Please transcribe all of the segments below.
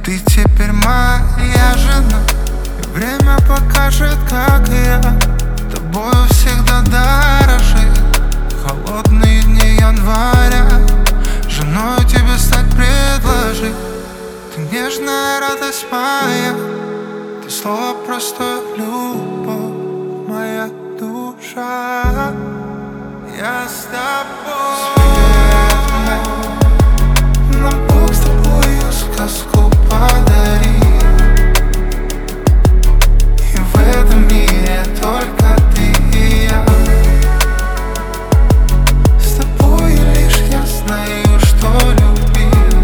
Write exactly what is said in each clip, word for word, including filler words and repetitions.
Ты теперь моя жена, и время покажет, как я тобою всегда дорожит. Холодные дни января женой тебе стать предложить. Ты нежная радость моя, ты слово простое, любовь, моя душа. Я с тобой. Нам Бог с тобою сказку подарил, и в этом мире только ты и я. С тобой лишь я знаю, что любил.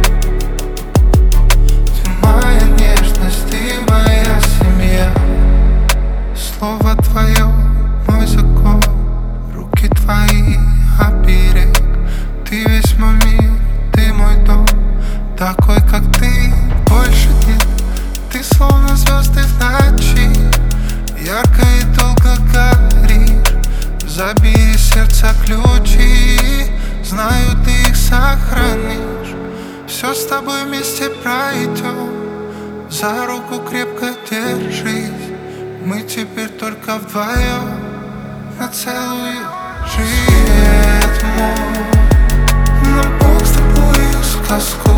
Ты моя нежность, ты моя семья. Слово твое мой закон, руки твои оберег. Ты весь мой мир, ты мой дом, такой, как ты, больше нет. Ты словно звезды в ночи, ярко и долго горишь. Забери сердца ключи, знаю, ты их сохранишь. Все с тобой вместе пройдем, за руку крепко держись. Мы теперь только вдвоем на целую жизнь. Нам Бог с тобою сказку